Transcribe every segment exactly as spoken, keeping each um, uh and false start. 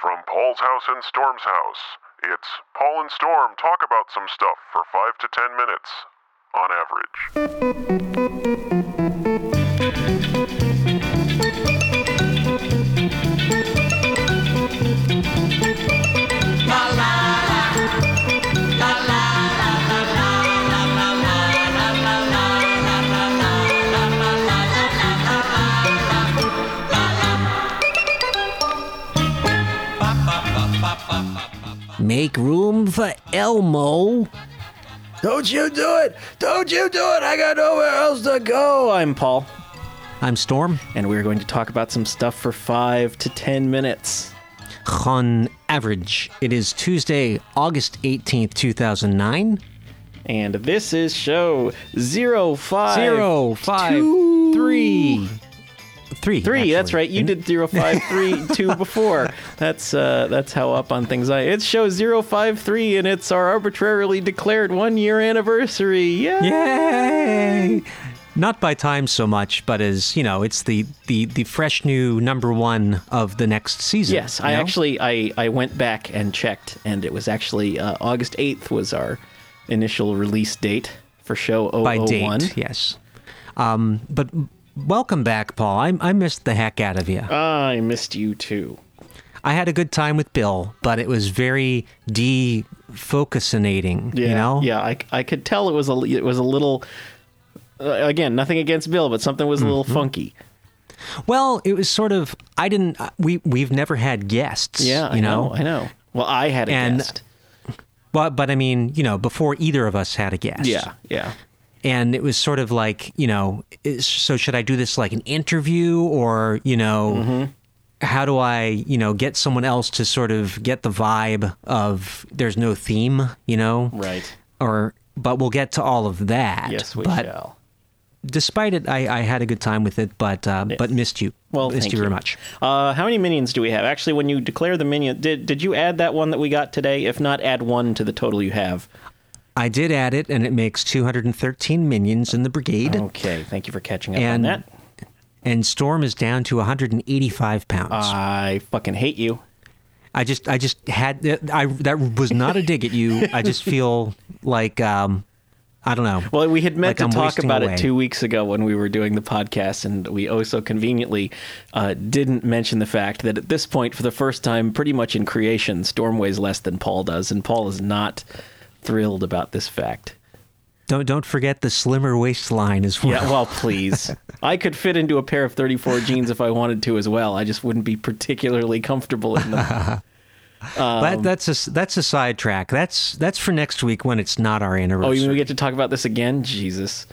From Paul's house and Storm's house, it's Paul and Storm talk about some stuff for five to ten minutes, on Make room for Elmo. Don't you do it! Don't you do it! I got nowhere else to go! I'm Paul. I'm Storm. And we're going to talk about some stuff for five to ten minutes. On average, it is Tuesday, August eighteenth, two thousand nine. And this is show zero five Zero, five, two. three. Three. Three, actually. that's right. You did zero five three two before. That's uh, that's how up on things I. It's show zero five three, and it's our arbitrarily declared one year anniversary. Yay! Yay! Not by time so much, but as, you know, it's the, the, the fresh new number one of the next season. Yes, I know? actually I, I went back and checked, and it was actually uh, August eighth was our initial release date for show zero zero one. By date, yes. Um, but welcome back, Paul. I, I missed the heck out of you. I missed you too. I had a good time with Bill, but it was very defocusinating, Yeah, you know? yeah. I, I could tell it was a it was a little. Uh, again, nothing against Bill, but something was a little Mm-hmm. funky. Well, it was sort of, I didn't, we, we've never had guests, Yeah, you I know? know? I know. Well, I had a And- guest. But, but I mean, you know, before either of us had a guest. Yeah, yeah. And it was sort of like, you know, is, so should I do this like an interview, or, you know, Mm-hmm. how do I, you know, get someone else to sort of get the vibe of there's no theme, you know? Right. Or, but we'll get to all of that. Yes, we but shall. Despite it, I, I had a good time with it, but uh, Yes. but missed you. Well, missed thank you very you. much. Uh, how many minions do we have? Actually, when you declare the minion, did did you add that one that we got today? If not, add one to the total you have. I did add it, and it makes two hundred thirteen minions in the brigade. Okay, thank you for catching up And- on that. And Storm is down to one hundred eighty-five pounds. I fucking hate you. I just, I just had, I that was not a dig at you. I just feel like, um, I don't know. Well, we had meant Like I'm to talk wasting about away. it two weeks ago when we were doing the podcast, and we oh so conveniently uh, didn't mention the fact that at this point, for the first time, pretty much in creation, Storm weighs less than Paul does, and Paul is not thrilled about this fact. Don't don't forget the slimmer waistline as well. Yeah, well, please. I could fit into a pair of thirty-four jeans if I wanted to as well. I just wouldn't be particularly comfortable in them. But that's a that's a sidetrack. That's that's for next week when it's not our Oh, anniversary. you mean we get to talk about this again? Jesus.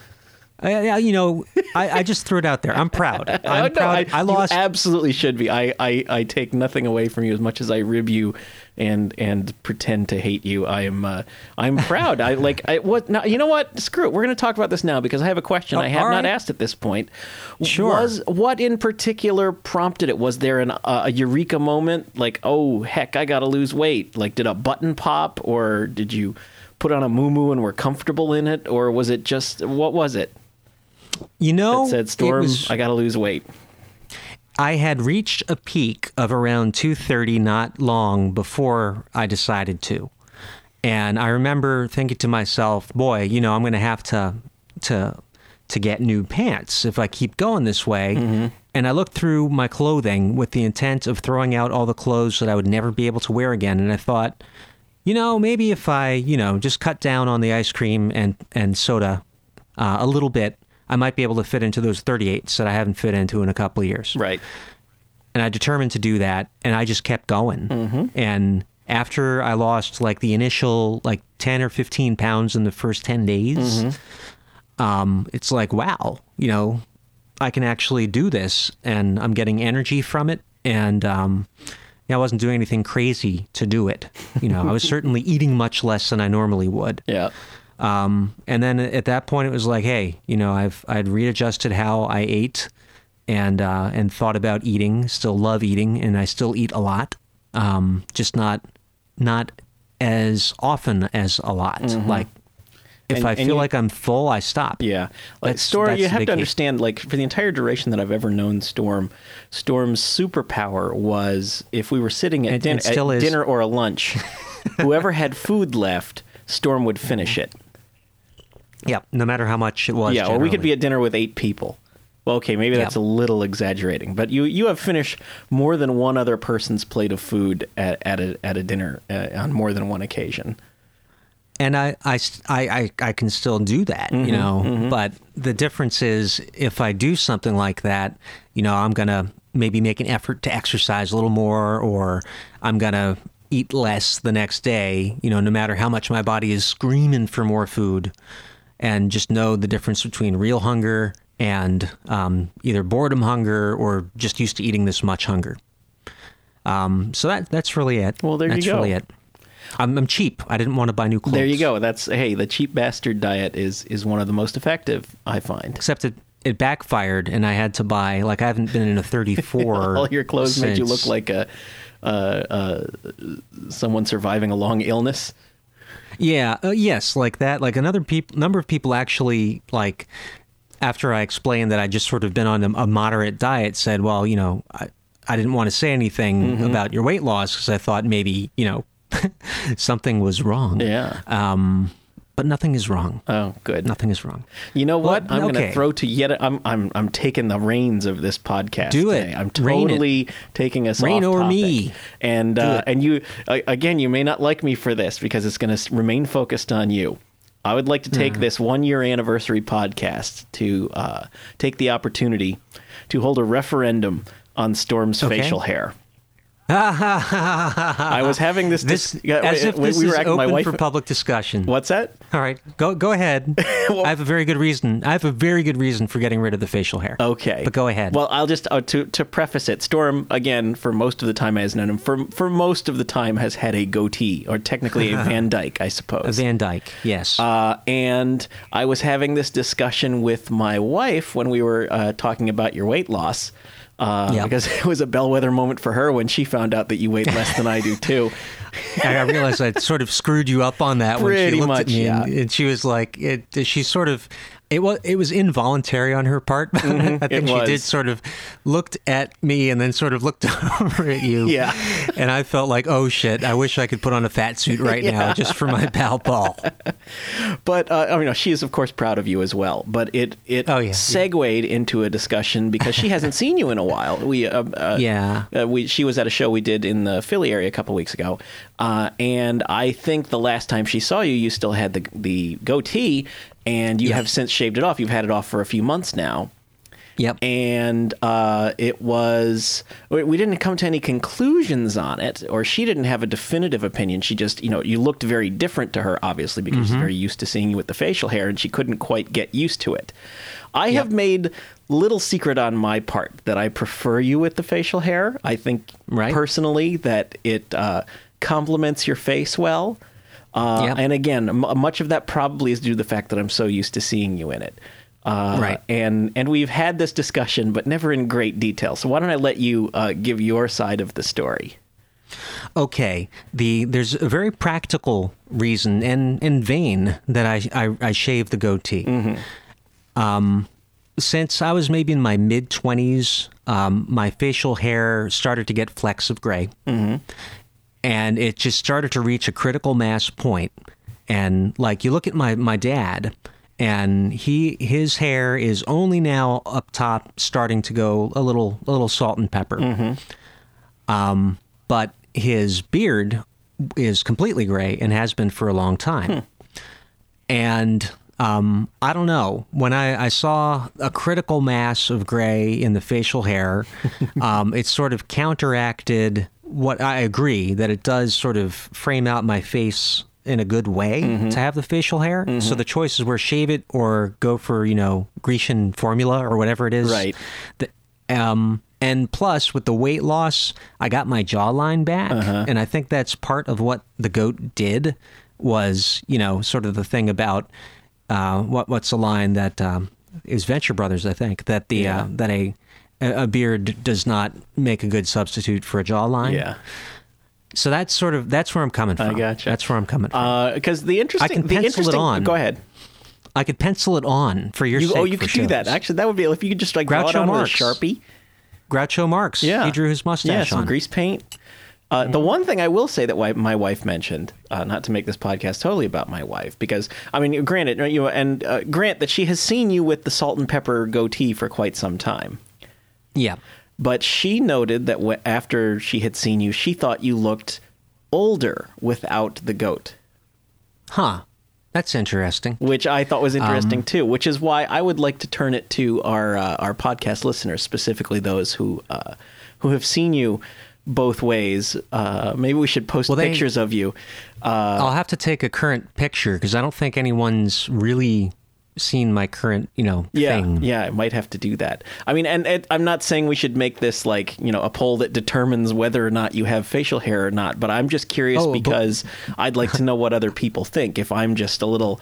I, I- you know, I, I just threw it out there. I'm proud. I'm Oh, no, proud. I, lost. You absolutely should be. I, I, I take nothing away from you as much as I rib you and and pretend to hate you. I am uh, I'm proud. I like I what now, you know what? Screw it. We're going to talk about this now because I have a question Oh, I have all not right. asked at this point. Sure. Was what in particular prompted it? Was there an, uh, a eureka moment? Like, oh heck, I got to lose weight. Like, did a button pop, or did you put on a muumuu and were comfortable in it, or was it just what was it? you know, It said, Storm, it was- I got to lose weight. I had reached a peak of around two thirty not long before I decided to. And I remember thinking to myself, boy, you know, I'm going to have to to to get new pants if I keep going this way. Mm-hmm. And I looked through my clothing with the intent of throwing out all the clothes that I would never be able to wear again. And I thought, you know, maybe if I, you know, just cut down on the ice cream and, and soda uh, a little bit, I might be able to fit into those thirty-eights that I haven't fit into in a couple of years. Right. And I determined to do that, and I just kept going. Mm-hmm. And after I lost like the initial like ten or fifteen pounds in the first ten days, Mm-hmm. um, it's like, wow, you know, I can actually do this, and I'm getting energy from it. And um, yeah, I wasn't doing anything crazy to do it. You know, I was certainly eating much less than I normally would. Yeah. Um, and then at that point, it was like, hey, you know, I've I'd readjusted how I ate, and uh, and thought about eating. Still love eating, and I still eat a lot. Um, just not not as often as a lot. Mm-hmm. Like if And- I and feel you- like I'm full, I stop. Yeah, like That's- Storm, that's you the have big to key. understand. Like for the entire duration that I've ever known Storm, Storm's superpower was if we were sitting at, And- din- and still at is. dinner or a lunch, whoever had food left, Storm would finish it. Yeah, no matter how much it was. Yeah, or we could generally. be at dinner with eight people. Well, okay, maybe that's Yeah. a little exaggerating, but you you have finished more than one other person's plate of food at at a at a dinner uh, on more than one occasion. And I, I, s- I- I- I can still do that, Mm-hmm, you know. But the difference is, if I do something like that, you know, I'm gonna maybe make an effort to exercise a little more, or I'm gonna eat less the next day. You know, no matter how much my body is screaming for more food, and just know the difference between real hunger and um, either boredom hunger or just used to eating this much hunger. Um, so that that's really it. Well, there you that's go. really it. I'm, I'm cheap. I didn't want to buy new clothes. There you go. That's hey, the cheap bastard diet is is one of the most effective, I find. Except it, it backfired, and I had to buy, like, I haven't been in a thirty-four. All your clothes made you look since- like a uh, uh, someone surviving a long illness. Yeah, uh, yes, like that. Like another peop- number of people actually, like, after I explained that I just sort of been on a, a moderate diet, said, well, you know, I, I didn't want to say anything Mm-hmm. about your weight loss because I thought maybe, you know, something was wrong. Yeah. Um, but nothing is wrong. Oh, good. Nothing is wrong. You know what? Well, I'm going to okay. throw to yet. A, I'm I'm I'm taking the reins of this podcast. Do it. today. I'm Rein it. totally taking us Rein off over topic. me. And Do uh, it. and you uh, again, you may not like me for this because it's going to remain focused on you. I would like to take Mm-hmm. this one year anniversary podcast to uh, take the opportunity to hold a referendum on Storm's Okay. facial hair. I was having this. This, dis- yeah, as we- if we this were is act- my open wife. for public discussion. What's that? All right, go go ahead. I have a very good reason. I have a very good reason for getting rid of the facial hair. Okay, but go ahead. Well, I'll just uh, to to preface it. Storm, again, for most of the time has known him. For for most of the time has had a goatee, or technically a Van Dyke, I suppose. A Van Dyke, yes. Uh, and I was having this discussion with my wife when we were uh, talking about your weight loss. Uh, Yeah. Because it was a bellwether moment for her when she found out that you weighed less than I do too. I I realized I sort of screwed you up on that when Pretty she looked much, at me, and, yeah. and she was like, "It." She sort of, it was it was involuntary on her part. I think it she was. did sort of looked at me and then sort of looked over at you. Yeah. and I felt like, oh shit! I wish I could put on a fat suit right now just for my pal Paul. But uh, I mean, she is of course proud of you as well. But it it Oh, yeah. segued into a discussion because she hasn't seen you in a while. We uh, uh, Yeah. uh, we she was at a show we did in the Philly area a couple weeks ago, uh, and I think the last time she saw you, you still had the the goatee, and you Yeah. have since shaved it off. You've had it off for a few months now. Yep. And uh, it was, we we didn't come to any conclusions on it, or she didn't have a definitive opinion. She just, you know, you looked very different to her, obviously, because she's very used to seeing you with the facial hair, and she couldn't quite get used to it. I have made little secret on my part that I prefer you with the facial hair. I think Right. personally that it uh, complements your face well. Uh, Yep. And again, m- much of that probably is due to the fact that I'm so used to seeing you in it. Uh, Right. And and we've had this discussion, but never in great detail. So why don't I let you uh, give your side of the story? Okay. The there's a very practical reason and in vain that I, I I shaved the goatee. Um, since I was maybe in my mid twenties, um, my facial hair started to get flecks of gray, and it just started to reach a critical mass point. And like you look at my my dad, and he his hair is only now up top starting to go a little a little salt and pepper. Um, but his beard is completely gray and has been for a long time. And um, I don't know. When I, I saw a critical mass of gray in the facial hair, um, it sort of counteracted what I agree that it does sort of frame out my face in a good way to have the facial hair. So the choices were shave it or go for, you know, Grecian formula or whatever it is. Right. The, um, and plus, with the weight loss, I got my jawline back, and I think that's part of what the goat did. Was, you know, sort of the thing about uh, what what's the line that um, is Venture Brothers, I think, that the Yeah. uh, that a a beard does not make a good substitute for a jawline. Yeah. So that's sort of that's where I'm coming from. I gotcha. That's where I'm coming from. Because the interesting, I can the pencil it interesting, on. Go ahead. I could pencil it on for your You, sake. oh, you for could do that. shows. Actually, that would be if you could just like draw it Groucho on Marx. with a Sharpie. Groucho Marx. Yeah, He drew his Yeah, mustache some on. grease paint. Uh, the one thing I will say that wi- my wife mentioned, uh, not to make this podcast totally about my wife, because I mean, granted, you know, and uh, grant that she has seen you with the salt and pepper goatee for quite some time. Yeah. But she noted that w- after she had seen you, she thought you looked older without the goat, Huh. That's interesting. which I thought was interesting Um, too. Which is why I would like to turn it to our uh, our podcast listeners, specifically those who uh, who have seen you both ways. Uh, maybe we should post Well, they- pictures of you. Uh, I'll have to take a current picture because I don't think anyone's really seen my current, you know, Yeah, thing. yeah, I might have to do that. I mean, and, and I'm not saying we should make this like, you know, a poll that determines whether or not you have facial hair or not, but I'm just curious Oh, but- because I'd like to know what other people think. If I'm just a little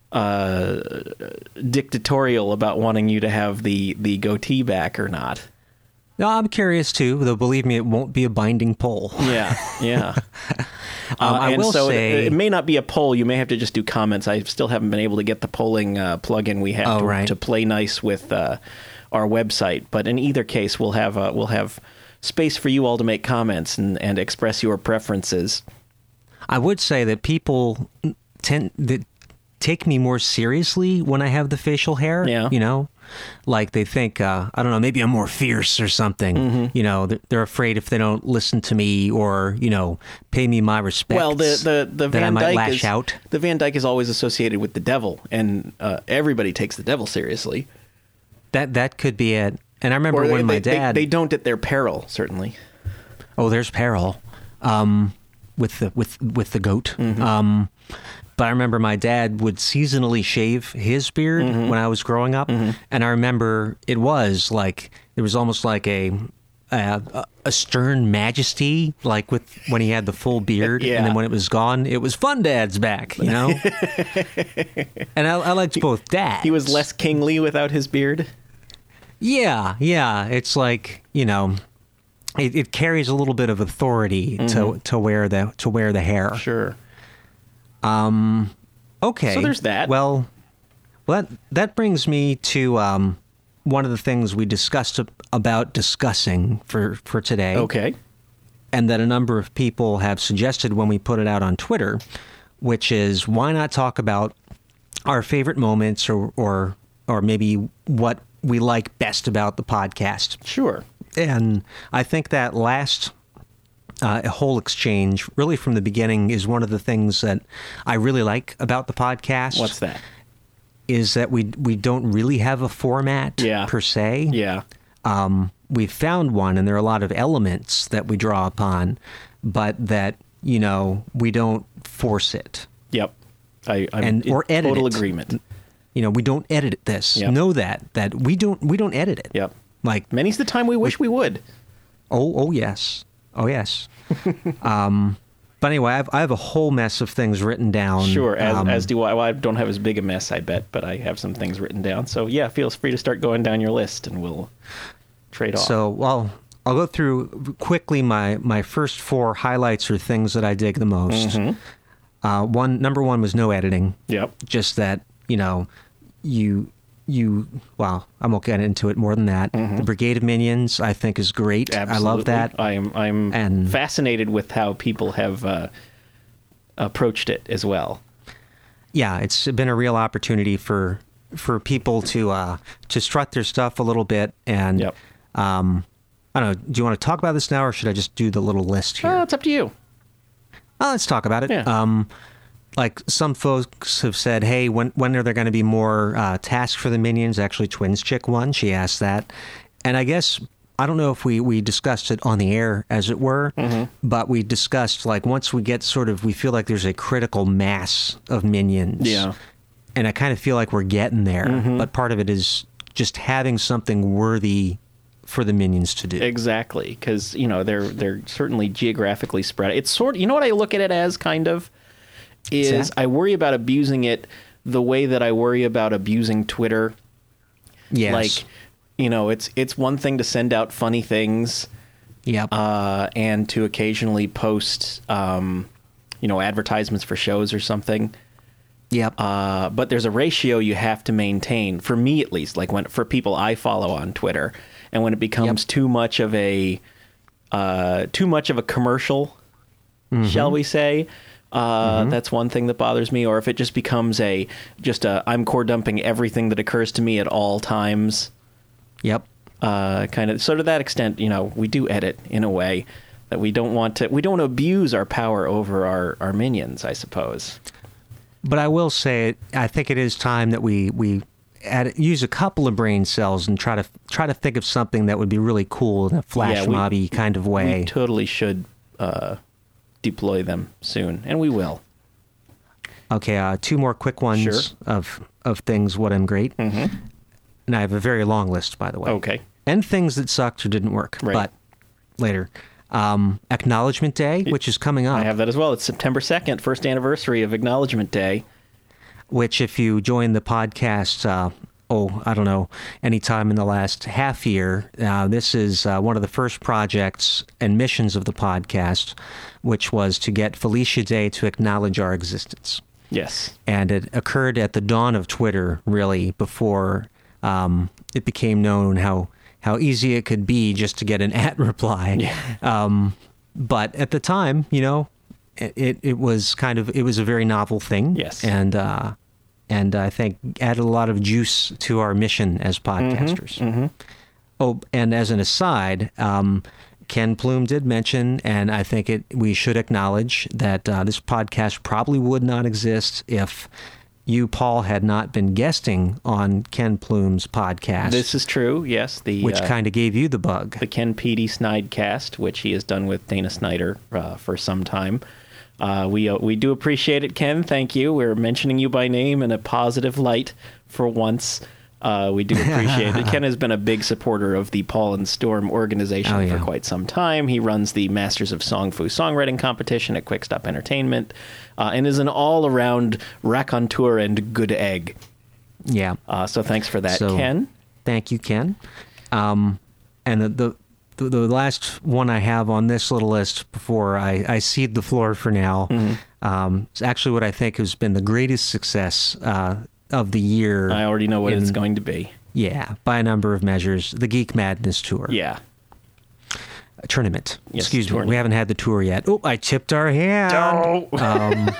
uh, dictatorial about wanting you to have the, the goatee back or not. No, I'm curious too, though believe me, it won't be a binding poll. Yeah, yeah. Um, Uh, I and will so say- it, it may not be a poll. You may have to just do comments. I still haven't been able to get the polling uh, plugin we have Oh, to, right. to play nice with uh, our website. But in either case, we'll have uh, we'll have space for you all to make comments and, and express your preferences. I would say that people tend that take me more seriously when I have the facial hair. Yeah. You know, like they think, uh, I don't know, maybe I'm more fierce or something. Mm-hmm. You know, they're, they're afraid if they don't listen to me or, you know, pay me my respects. Well, the the the that I Van might Dyke lash is out. the Van Dyke is always associated with the devil, and uh, everybody takes the devil seriously. That that could be it. And I remember Or they, when my they, dad. they, they don't at their peril, certainly. Oh, there's peril um, with the with with the goat. Mm-hmm. Um, but I remember my dad would seasonally shave his beard Mm-hmm. when I was growing up, and I remember it was like it was almost like a. A, a stern majesty, like with when he had the full beard, Yeah. and then when it was gone, it was Fun Dad's back, you know. And I, I liked both dads. He was less kingly without his beard. Yeah, yeah. It's like, you know, it, it carries a little bit of authority to to wear the to wear the hair. Sure. Okay. So there's that. Well, well that that brings me to um, one of the things we discussed ab- about discussing for for today. Okay. And that a number of people have suggested when we put it out on Twitter, which is why not talk about our favorite moments or or or maybe what we like best about the podcast. Sure. And I think that last uh, whole exchange, really from the beginning, is one of the things that I really like about the podcast. What's that? Is that we we don't really have a format Yeah. per se. Yeah. Um, we've found one, and there are a lot of elements that we draw upon, but that, you know, we don't force it. Yep. I, I'm And- in or edit total it. agreement. You know, we don't edit this. Yep. Know that that we don't we don't edit it. Yep. Like, Many's the time we wish we would. oh, oh yes, oh yes. um, but anyway, I have, I have a whole mess of things written down. Sure, as, um, as do I. Well, I don't have as big a mess, I bet, but I have some things written down. So yeah, feel free to start going down your list, and we'll trade off. So, well, I'll go through quickly my my first four highlights or things that I dig the most. Mm-hmm. Uh, one number one was no editing. Yep. Just that, you know, you you well, I won't get into it more than that. The Brigade of Minions, I think, is great. Absolutely. I love that. I'm I'm And- fascinated with how people have uh, approached it as well. Yeah, it's been a real opportunity for for people to uh, to strut their stuff a little bit. And Yep. um, I don't know. Do you want to talk about this now, or should I just do the little list here? Oh, it's up to you. Oh, let's talk about it. Yeah. Um, like some folks have said, hey, when when are there going to be more uh, tasks for the minions? Actually, Twins Chick one, she asked that. And I guess, I don't know if we, we discussed it on the air, as it were, Mm-hmm. but we discussed, like, once we get sort of, we feel like there's a critical mass of minions. Yeah. And I kind of feel like we're getting there. Mm-hmm. But part of it is just having something worthy for the minions to do. Exactly, because you know they're they're certainly geographically spread. It's sort. You know what I look at it as, kind of, is that? I worry about abusing it the way that I worry about abusing Twitter. Yes. Like, you know, it's it's one thing to send out funny things, Yep. uh, and to occasionally post, um, you know, advertisements for shows or something. Yep. Uh, but there's a ratio you have to maintain, for me at least, like when for people I follow on Twitter, and when it becomes Yep. too much of a uh, too much of a commercial, mm-hmm. shall we say? Uh, mm-hmm. That's one thing that bothers me. Or if it just becomes a just a I'm core dumping everything that occurs to me at all times. Yep. Uh, kind of. So to that extent, you know, we do edit in a way that we don't want to. We don't abuse our power over our, our minions, I suppose. But I will say, I think it is time that we we add, use a couple of brain cells and try to try to think of something that would be really cool in a flash Yeah, we- mobby kind of way. We totally should uh, deploy them soon, and we will. Okay, uh, two more quick ones Sure. of of things what I'm great, Mm-hmm. and I have a very long list, by the way. Okay. And things that sucked or didn't work, Right. but later. Um, Acknowledgement Day, which is coming up. I have that as well. It's September second, first anniversary of Acknowledgement Day. Which, if you join the podcast, uh, oh, I don't know, anytime in the last half year, uh, this is uh, one of the first projects and missions of the podcast, which was to get Felicia Day to acknowledge our existence. Yes. And it occurred at the dawn of Twitter, really, before um, it became known how, how easy it could be just to get an at reply. Yeah. Um, but at the time, you know, it, it was kind of, it was a very novel thing. Yes. And, uh, and I think added a lot of juice to our mission as podcasters. Mm-hmm. Oh, and as an aside, um, Ken Plume did mention, and I think it we should acknowledge that uh, this podcast probably would not exist if you, Paul, had not been guesting on Ken Plume's podcast, This is true, yes. The which uh, kind of gave you the bug. the Ken Petey Snidecast, which he has done with Dana Snyder uh, for some time. Uh, we uh, we do appreciate it, Ken. Thank you. We're mentioning you by name in a positive light for once. Uh, we do appreciate it. Ken has been a big supporter of the Paul and Storm organization Oh, yeah. for quite some time. He runs the Masters of Song Fu songwriting competition at Quickstop Entertainment uh, and is an all-around raconteur and good egg. Yeah. Uh, so thanks for that, So- Ken. Thank you, Ken. Um, and the, the the the last one I have on this little list before I, I cede the floor for now Mm-hmm. um, is actually what I think has been the greatest success uh, of the year. I already know what in- it's going to be. Yeah, by a number of measures, the Geek Madness Tour. Yeah. A tournament. Yes, Excuse me, tournament. we haven't had the tour yet. Oh, I tipped our hand. Um,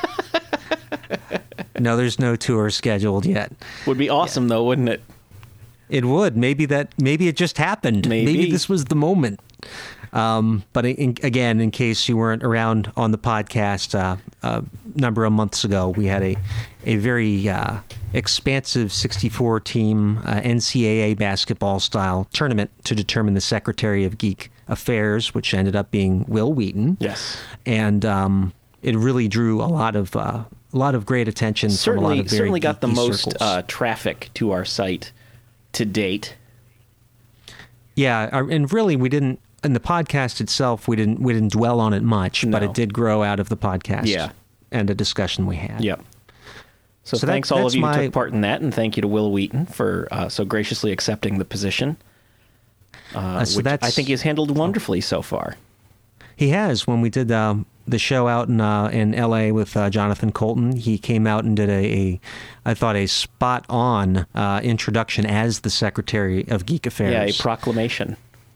no, there's no tour scheduled yet. Would be awesome, though, wouldn't it? It would. Maybe that. Maybe it just happened. Maybe. this was the moment. Um, but in, again, in case you weren't around on the podcast uh, a number of months ago, we had a a very uh, expansive sixty-four team uh, N C double A basketball style tournament to determine the Secretary of Geek Affairs, which ended up being Will Wheaton. Yes. And um, it really drew a lot of uh, a lot of great attention from a lot Certainly, of very certainly got the geeky most circles. uh, traffic to our site to date. Yeah, our- and really, we didn't in the podcast itself. We didn't we didn't dwell on it much, but No. it did grow out of the podcast. Yeah. and a discussion we had. Yep. So, So that- thanks all of that's you who my- took part in that, and thank you to Will Wheaton for uh, so graciously accepting the position, uh, Uh, so which that's- I think he's handled wonderfully so far. He has. When we did um, the show out in uh, in L A with uh, Jonathan Colton, he came out and did a, a I thought a spot on uh, introduction as the Secretary of Geek Affairs. Yeah, a proclamation.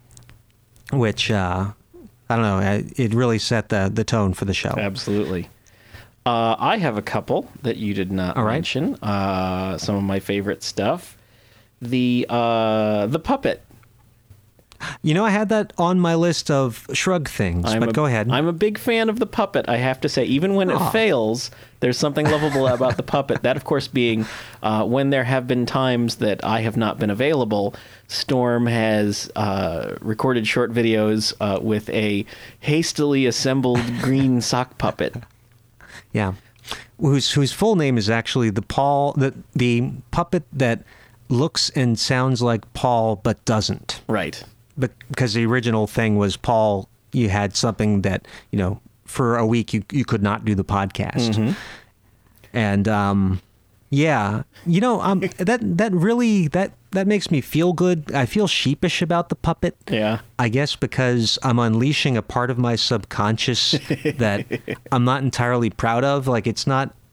which uh, I don't know. uh, It really set the the tone for the show. Absolutely. Uh, I have a couple that you did not All right. mention. Uh, some of my favorite stuff. The uh, the puppet. You know, I had that on my list of shrug things, I'm but a, go ahead. I'm a big fan of the puppet, I have to say. Even when it Aw. fails, there's something lovable about the puppet. That, of course, being uh, when there have been times that I have not been available, Storm has uh, recorded short videos uh, with a hastily assembled green sock puppet. Yeah, whose whose full name is actually the Paul the the puppet that looks and sounds like Paul but doesn't. Right. But because the original thing was Paul, you had something that you know for a week you you could not do the podcast, Mm-hmm. and um, yeah, you know um that that really that that makes me feel good. I feel sheepish about the puppet. Yeah. I guess because I'm unleashing a part of my subconscious that I'm not entirely proud of. Like it's not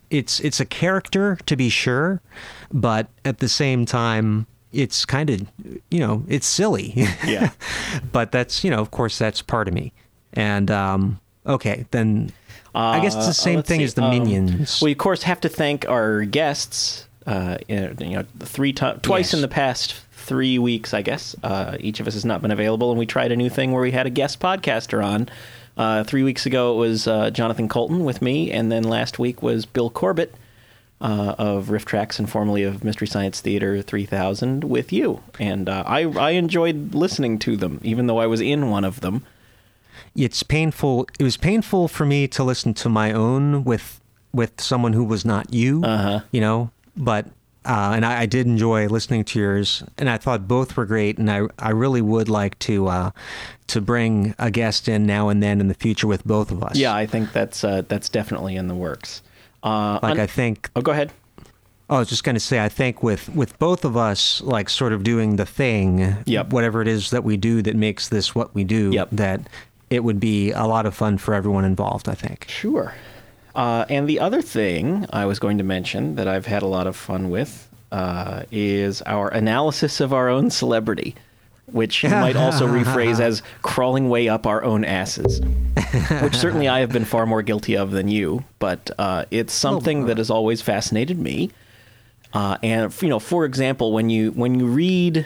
it's it's a character to be sure, but at the same time, it's kind of, you know, it's silly. Yeah. But that's, you know, of course, that's part of me. And um, okay, then Uh, I guess it's the same let's thing see. as the Um, Minions. We of course have to thank our guests. Uh, you know, three to- twice Yes. in the past three weeks, I guess. Uh, each of us has not been available, and we tried a new thing where we had a guest podcaster on. Uh, three weeks ago, it was uh, Jonathan Colton with me, and then last week was Bill Corbett uh, of Riff Tracks and formerly of Mystery Science Theater three thousand with you. And uh, I, I enjoyed listening to them, even though I was in one of them. It's painful. It was painful for me to listen to my own with with someone who was not you. Uh-huh. You know, but uh, and I, I did enjoy listening to yours, and I thought both were great. And I I really would like to uh, to bring a guest in now and then in the future with both of us. Yeah, I think that's uh, that's definitely in the works. Uh, like un- I think. oh, go ahead. I was just going to say, I think with, with both of us, like sort of doing the thing, Yep. whatever it is that we do that makes this what we do, Yep. that it would be a lot of fun for everyone involved, I think. Sure. Uh, and the other thing I was going to mention that I've had a lot of fun with uh, is our analysis of our own celebrity, which you might also rephrase as crawling way up our own asses, which certainly I have been far more guilty of than you, but uh, it's something that has always fascinated me. Uh, and, you know, for example, when you when you read,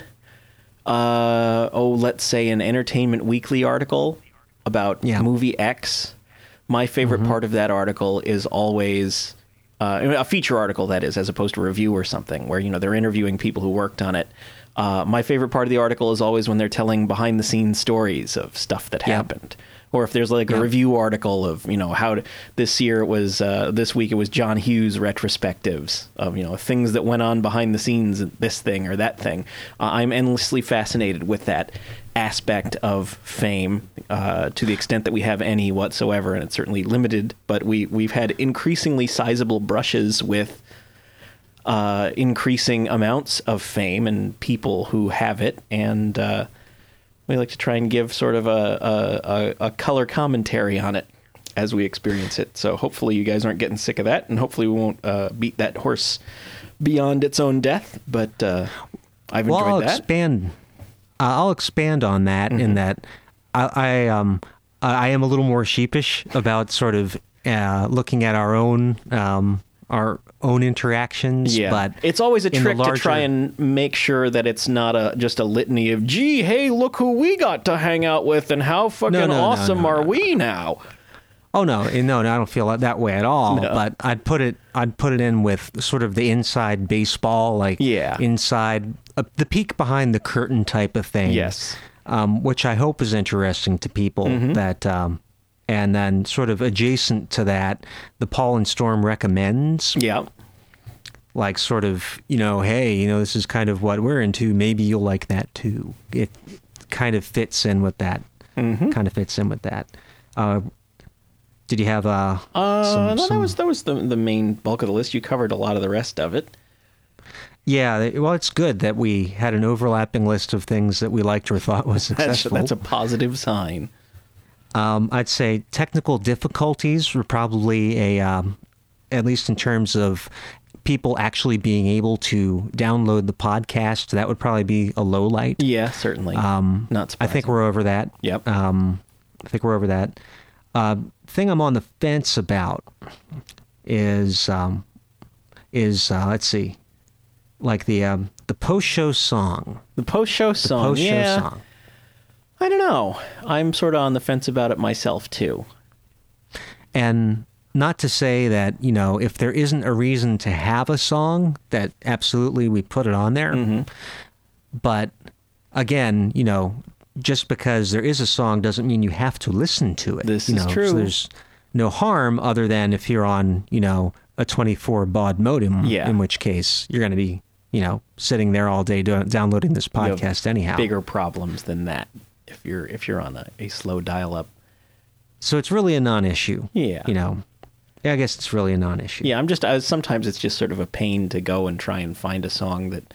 uh, oh, let's say an Entertainment Weekly article about Yeah. movie X, my favorite part of that article is always uh, a feature article, that is, as opposed to a review or something, where, you know, they're interviewing people who worked on it. Uh, my favorite part of the article is always when they're telling behind-the-scenes stories of stuff that Yeah. happened. Or if there's like a Yeah. review article of, you know, how to, this year it was, uh, this week it was John Hughes retrospectives of, you know, things that went on behind the scenes, this thing or that thing. Uh, I'm endlessly fascinated with that aspect of fame uh, to the extent that we have any whatsoever, and it's certainly limited, but we, we've had increasingly sizable brushes with uh, increasing amounts of fame and people who have it, and uh, we like to try and give sort of a, a, a color commentary on it as we experience it. So hopefully you guys aren't getting sick of that, and hopefully we won't uh, beat that horse beyond its own death. But uh, I've Well, enjoyed I'll that. expand. Uh, I'll expand on that in that I, I um I am a little more sheepish about sort of uh, looking at our own um our own interactions. Yeah, But it's always a in the trick to try larger- and make sure that it's not a just a litany of, gee, hey, look who we got to hang out with, and how fucking no, no, awesome no, are no. we now? Oh no, eh, no, no, I don't feel that way at all. No. But I'd put it, I'd put it in with sort of the inside baseball, like Yeah. inside uh, the peek behind the curtain type of thing. Yes. um, which I hope is interesting to people. Mm-hmm. That, um, and then sort of adjacent to that, the Paul and Storm recommends. Yeah. Like sort of, you know, hey, you know, this is kind of what we're into. Maybe you'll like that too. It kind of fits in with that. Mm-hmm. Kind of fits in with that. Uh, did you have uh, Uh, some, no, that some- was that was the the main bulk of the list. You covered a lot of the rest of it. Yeah, they- well, it's good that we had an overlapping list of things that we liked or thought was That's successful. that's a positive sign. Um, I'd say technical difficulties were probably a, um, at least in terms of people actually being able to download the podcast, that would probably be a low light. Yeah, certainly. Um, Not I surprising. think we're over that. Yep. Um, I think we're over that. Uh, thing I'm on the fence about is um, is uh, let's see, like the um, the post show song. the post show The song. post show yeah, song. I don't know. I'm sort of on the fence about it myself too. And not to say that, you know, if there isn't a reason to have a song, that absolutely we put it on there. Mm-hmm. But again, you know, just because there is a song doesn't mean you have to listen to it. This you is know, true. So there's no harm other than if you're on, you know, a twenty-four baud modem, Yeah. in which case you're going to be, you know, sitting there all day do- downloading this You have podcast anyhow. Bigger problems than that if you're if you're on a, a slow dial up. So it's really a non-issue. Yeah. You know, yeah, I guess it's really a non-issue. Yeah, I'm just I, sometimes it's just sort of a pain to go and try and find a song that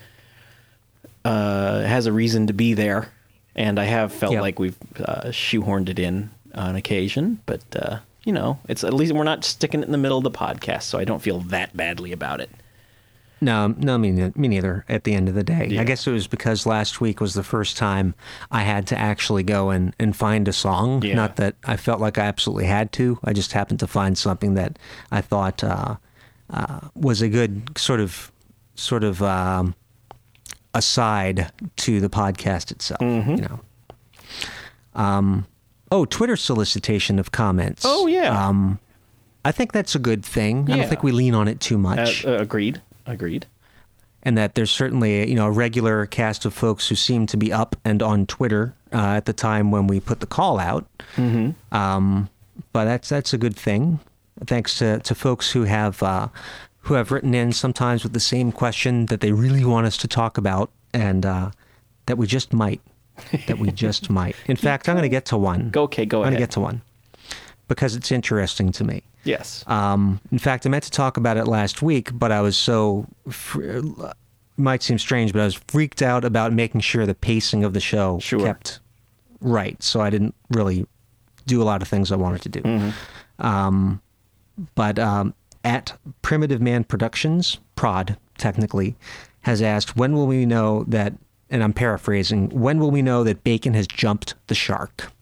uh, has a reason to be there, and I have felt Yep. like we've uh, shoehorned it in on occasion, but uh, you know, it's at least we're not sticking it in the middle of the podcast, so I don't feel that badly about it. No, no, me, me neither. At the end of the day, Yeah. I guess it was because last week was the first time I had to actually go and, and find a song. Yeah. Not that I felt like I absolutely had to. I just happened to find something that I thought uh, uh, was a good sort of sort of um, aside to the podcast itself. Mm-hmm. You know. Um. Oh, Twitter solicitation of comments. Oh, yeah. Um, I think that's a good thing. I Yeah. don't think we lean on it too much. Uh, uh, agreed. Agreed. And that there's certainly you know a regular cast of folks who seem to be up and on Twitter uh, at the time when we put the call out. Mm-hmm. Um, but that's that's a good thing. Thanks to, to folks who have uh, who have written in sometimes with the same question that they really want us to talk about, and uh, that we just might, that we just might. In fact, I'm going to get to one. Go, okay, go I'm going ahead. to get to one because it's interesting to me. Yes. Um, in fact, I meant to talk about it last week, but I was so, fr- might seem strange, but I was freaked out about making sure the pacing of the show Sure. kept right. So I didn't really do a lot of things I wanted to do. Mm-hmm. Um, but um, at Primitive Man Productions, Prod, technically, has asked, when will we know that, and I'm paraphrasing, when will we know that bacon has jumped the shark?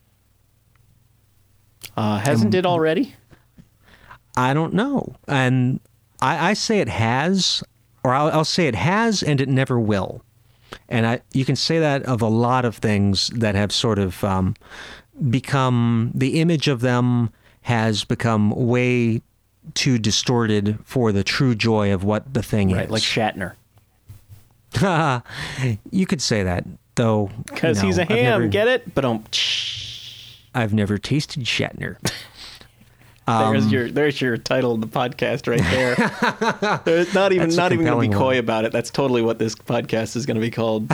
Uh, hasn't it already? I don't know. And I, I say it has, or I'll, I'll say it has and it never will. And I, you can say that of a lot of things that have sort of um, become, the image of them has become way too distorted for the true joy of what the thing Right, is. like Shatner. You could say that, though. Because no, he's a I've ham, never- get it? But um, I've never tasted Shatner. there's your there's your title of the podcast right there. There's not even That's a not even going to be compelling coy one. about it. That's totally what this podcast is going to be called.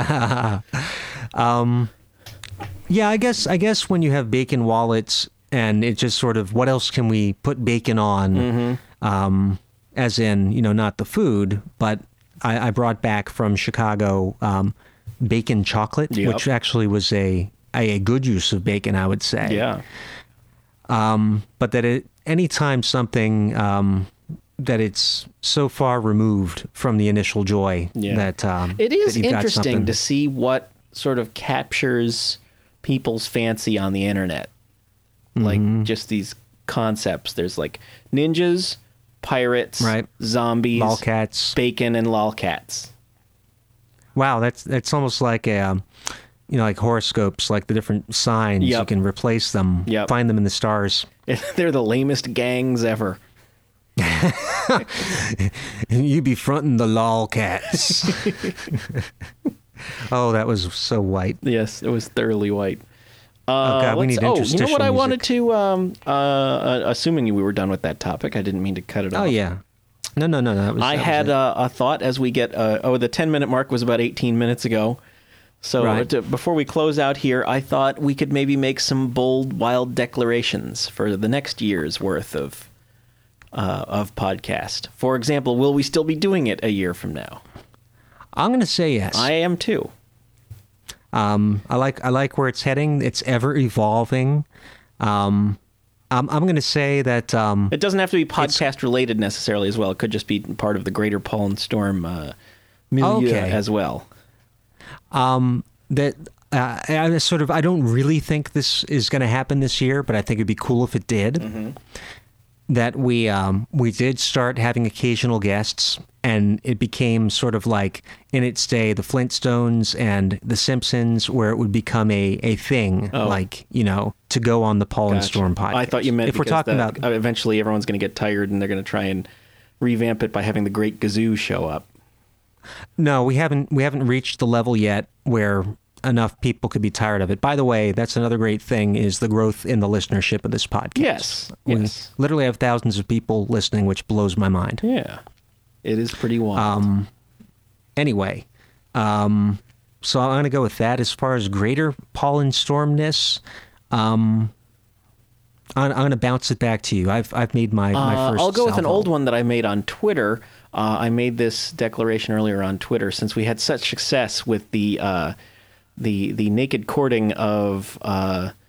Yeah, I guess I guess when you have bacon wallets and it just sort of what else can we put bacon on? Mm-hmm. Um, as in, you know, not the food, but I, I brought back from Chicago um, bacon chocolate, Yep. which actually was a, a a good use of bacon, I would say. Yeah. Um, but that it anytime something um, that it's so far removed from the initial joy Yeah. that um, It is that you've got interesting something- to see what sort of captures people's fancy on the internet. Like Mm-hmm. just these concepts. There's like ninjas, pirates, Right. zombies, lolcats. bacon, and lolcats. Wow, that's that's almost like a, um, you know, like horoscopes, like the different signs. You Yep. can replace them, Yep. find them in the stars. They're the lamest gangs ever. You be fronting the lolcats. Oh, that was so white. Yes, it was thoroughly white. Oh, Uh, God, we let's- need oh, you know interstitial what I music. wanted to, um, uh, uh, assuming we were done with that topic, I didn't mean to cut it off. Oh yeah, no, no, no, no. That was, I that was had it. uh, a thought as we get, uh, oh, the ten minute mark was about eighteen minutes ago. So Right. to, before we close out here, I thought we could maybe make some bold, wild declarations for the next year's worth of uh, of podcast. For example, will we still be doing it a year from now? I'm going to say yes. I am too. Um, I like I like where it's heading. It's ever evolving. Um, I'm I'm going to say that. Um, It doesn't have to be podcast related necessarily as well. It could just be part of the greater Paul and Storm uh, milieu Okay. as well. that uh, I sort of I don't really think this is going to happen this year, but I think it'd be cool if it did. Mm-hmm. That we um, we did start having occasional guests, and it became sort of like in its day the Flintstones and the Simpsons, where it would become a, a thing, Oh. like you know, to go on the Paul and Gotcha. Storm podcast. I thought you meant if we're because talking that- about eventually everyone's going to get tired and they're going to try and revamp it by having the Great Gazoo show up. No, we haven't we haven't reached the level yet where enough people could be tired of it. By the way, that's another great thing is the growth in the listenership of this podcast. Yes, We yes. literally have thousands of people listening, which blows my mind. Yeah, it is pretty wild. Um, anyway, um, so I'm going to go with that. As far as greater Paul and Stormness, um, I'm, I'm going to bounce it back to you. I've I've made my, my Uh, first I'll go with an salvo. old one that I made on Twitter. Uh, I made this declaration earlier on Twitter since we had such success with the uh, the the naked courting of uh,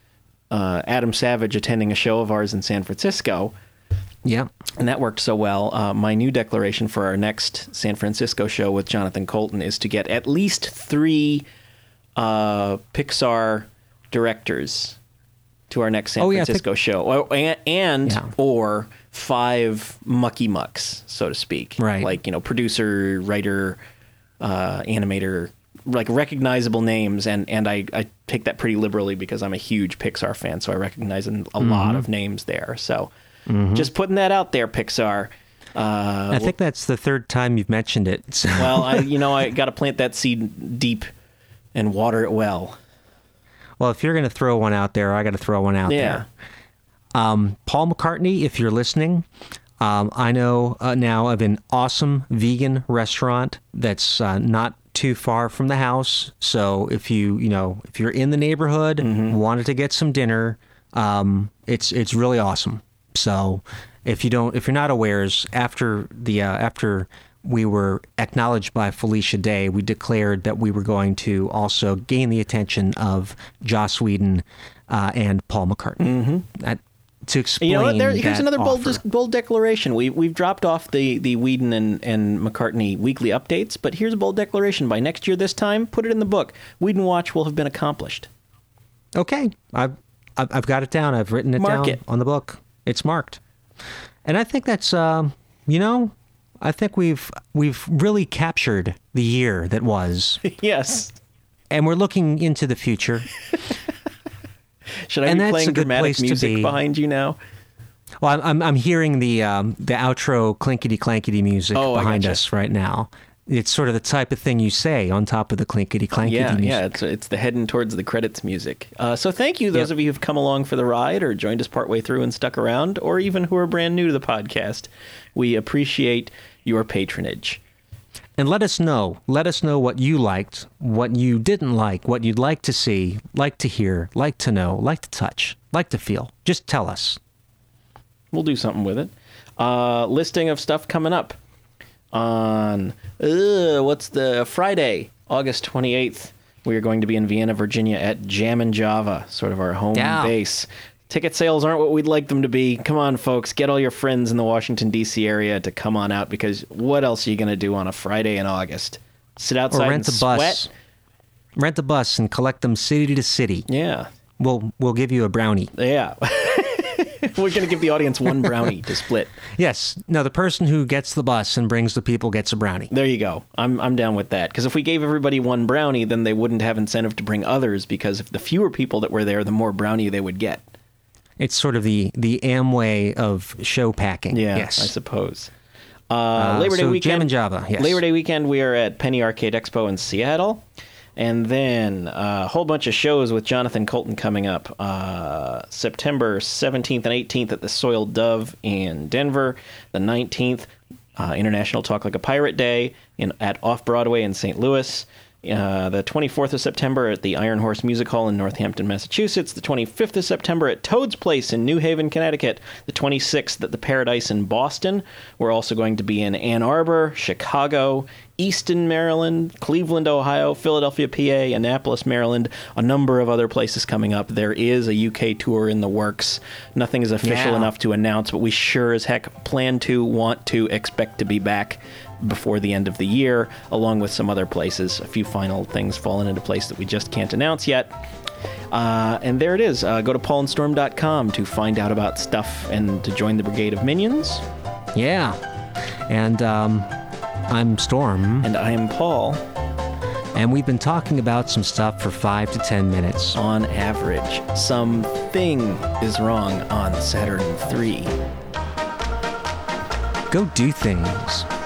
uh, Adam Savage attending a show of ours in San Francisco. Yeah. And that worked so well. Uh, my new declaration for our next San Francisco show with Jonathan Coulton is to get at least three uh, Pixar directors to our next San oh, yeah, Francisco think... show. Oh, and and yeah. or five mucky mucks, so to speak. Right. Like, you know, producer, writer, uh, animator, like recognizable names. And, and I, I take that pretty liberally because I'm a huge Pixar fan, so I recognize a mm-hmm. lot of names there. So... Mm-hmm. Just putting that out there, Pixar. Uh, I think that's the third time you've mentioned it. So. Well, I, you know, I got to plant that seed deep and water it well. Well, if you're going to throw one out there, I got to throw one out yeah. there. Um, Paul McCartney, if you're listening, um, I know uh, now of an awesome vegan restaurant that's uh, not too far from the house. So if you, you know, if you're in the neighborhood, mm-hmm. wanted to get some dinner, um, it's it's really awesome. So, if you don't, if you're not awares, after the uh, after we were acknowledged by Felicia Day, we declared that we were going to also gain the attention of Joss Whedon uh, and Paul McCartney. Mm-hmm. That, to explain, you know what? There, here's another bold offer. bold declaration. We we've dropped off the the Whedon and, and McCartney weekly updates, but here's a bold declaration: by next year, this time, put it in the book. Whedon Watch will have been accomplished. Okay, I've I've, I've got it down. I've written it Mark down it. on the book. It's marked. And I think that's, uh, you know, I think we've we've really captured the year that was. Yes. And we're looking into the future. Should I and be playing dramatic music be. behind you now? Well, I'm I'm hearing the um, the outro clinkety clankety music oh, behind gotcha. us right now. It's sort of the type of thing you say on top of the clinkety clankety yeah, music. Yeah, it's it's the heading towards the credits music. Uh, so thank you, those yep. of you who've come along for the ride or joined us partway through and stuck around, or even who are brand new to the podcast. We appreciate your patronage. And let us know. Let us know what you liked, what you didn't like, what you'd like to see, like to hear, like to know, like to touch, like to feel. Just tell us. We'll do something with it. Uh, listing of stuff coming up. On uh, what's the Friday, August twenty-eighth, we are going to be in Vienna, Virginia at Jammin' Java, sort of our home yeah. base. Ticket sales aren't what we'd like them to be. Come on, folks, get all your friends in the Washington, D C area to come on out, because what else are you going to do on a Friday in August? Sit outside or rent and a bus. sweat? Rent a bus and collect them city to city. Yeah. We'll we'll give you a brownie. Yeah. We're going to give the audience one brownie to split. Yes. No, the person who gets the bus and brings the people gets a brownie. There you go. I'm I'm down with that. Because if we gave everybody one brownie, then they wouldn't have incentive to bring others, because if the fewer people that were there, the more brownie they would get. It's sort of the, the Amway of show packing. Yeah, yes. I suppose. Uh, Uh, Labor Day so weekend. Jammin' Java, yes. Labor Day weekend, we are at Penny Arcade Expo in Seattle. And then uh, a whole bunch of shows with Jonathan Coulton coming up. Uh, September seventeenth and eighteenth at the Soiled Dove in Denver. The nineteenth, uh, International Talk Like a Pirate Day in at Off-Broadway in Saint Louis. Uh, the twenty-fourth of September at the Iron Horse Music Hall in Northampton, Massachusetts. The twenty-fifth of September at Toad's Place in New Haven, Connecticut. The twenty-sixth at the Paradise in Boston. We're also going to be in Ann Arbor, Chicago, Easton, Maryland, Cleveland, Ohio, Philadelphia, P A, Annapolis, Maryland, a number of other places coming up. There is a U K tour in the works. Nothing is official yeah. enough to announce, but we sure as heck plan to, want to, expect to be back before the end of the year, along with some other places. A few final things falling into place that we just can't announce yet. Uh, and there it is. Uh, go to paul and storm dot com to find out about stuff and to join the Brigade of Minions. Yeah. And um, I'm Storm. And I am Paul. And we've been talking about some stuff for five to ten minutes. On average, something is wrong on Saturn three. Go do things.